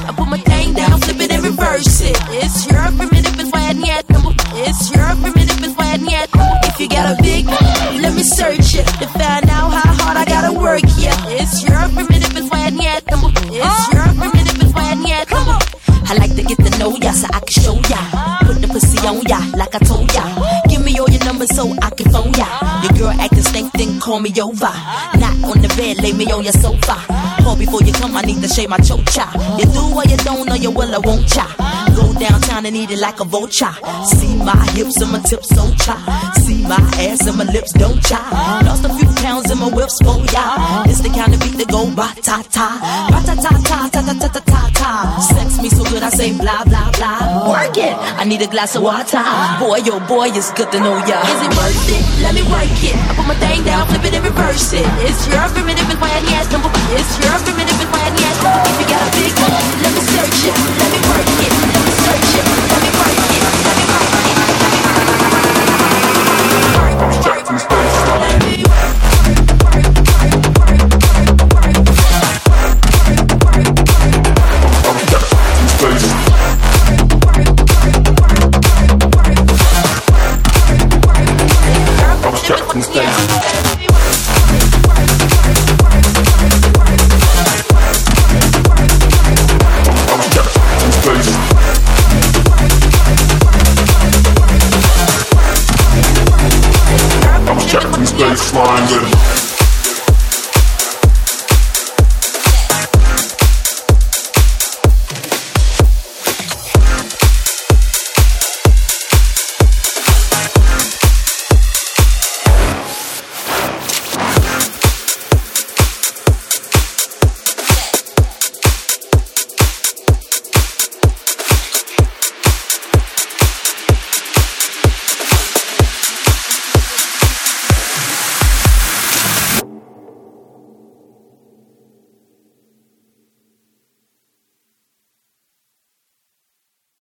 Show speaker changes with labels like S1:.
S1: I put my thing down, flip it and reverse it. It's your primitive, it's why I need number. It's your primitive, it's why I need number. If you got a big, let me search it to find out how hard I gotta work. Yeah, it's your primitive, it's why I need number. It's your primitive, it's why I need number. I like to get to know ya so I can show ya. Put the pussy on ya like I told ya. Give me all your numbers so I can phone ya. Your girl acting stank, then call me over. Not on the bed, lay me on your sofa. Call before you come, I need to shave my chocha. You do or you don't, or you will or won't cha. Go downtown and eat it like a vulture. See my hips and my tips so cha. See my ass and my lips don't cha. Lost a few pounds in my whips for ya. It's the kind of beat that go ba-ta-ta. Ba-ta-ta-ta-ta-ta-ta-ta-ta. Sex me so good I say blah blah blah. Work it, I need a glass of water. Boy, oh boy, it's good to know ya. Is it worth it? Let me work it. I put my thing down, flip it and reverse it. It's your primitive, it's why I need number. It's your